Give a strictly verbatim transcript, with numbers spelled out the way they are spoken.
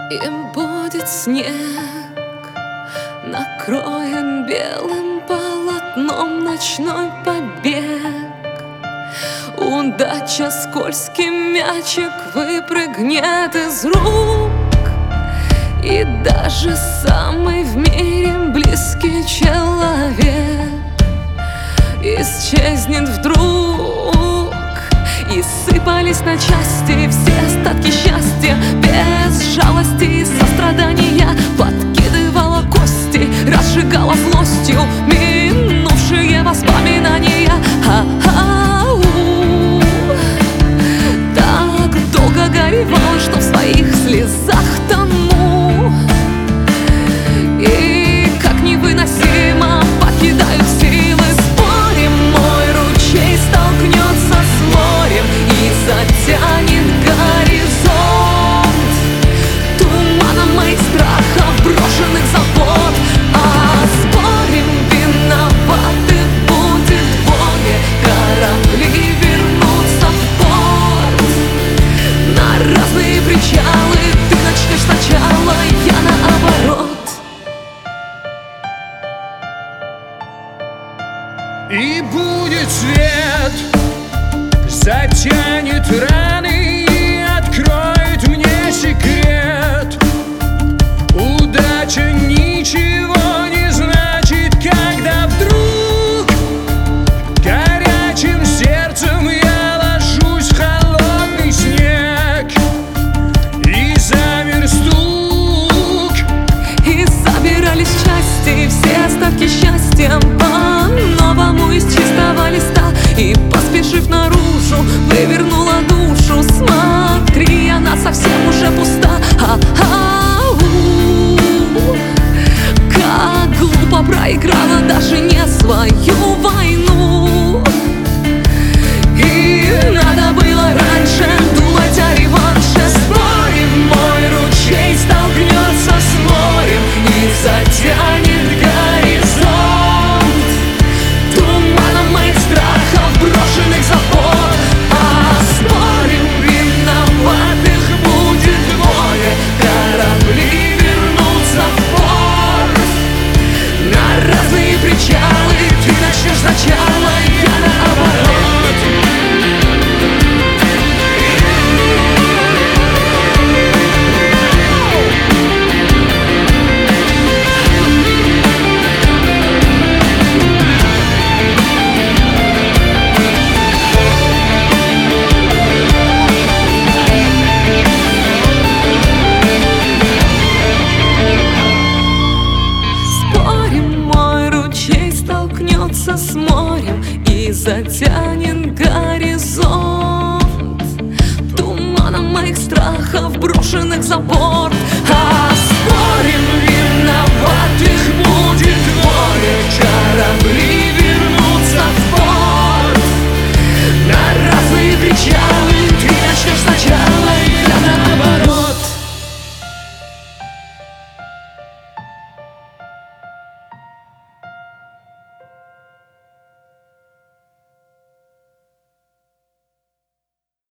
И будет снег, накроен белым полотном ночной побег. Удача, скользкий мячик выпрыгнет из рук, и даже самый в мире близкий человек исчезнет вдруг. И сыпались на части все остатки счастья, без жалости и сострадания. Подкидывала кости, разжигала злостью минувшие воспоминания. А-а-у. Так долго горевала, что в своих слезах тону, и как невыносимо покидают силы. Спорим, мой ручей столкнется с морем и затянет горизонт туманом моих страхов, брошенных забот. А спорим, виноваты будет двое, корабли вернутся в порт на разные причалы. Ты начнешь сначала, я наоборот. И будет свет, затянет раны и откроет мне секрет. Удача ничего не значит, когда вдруг горячим сердцем я ложусь в холодный снег, и замер стук. И собирались части все остатки счастья по-новому из чистого листа. И, поспешив наружу, вывернула душу. Смотри, она совсем уже пуста. А-а-у. Как глупо проиграла даже не свою войну. И надо было раньше думать о реванше. Спорим, мой ручей столкнется с морем и затянет горизонт туманом моих страхов, брошенных забот. А спорим, виноватых будет двое, корабли вернутся в порт на разные причалы. Ты начнешь сначала, я наоборот. С морем и затянет горизонт туманом моих страхов, брошенных за борт. А спорим, виноваты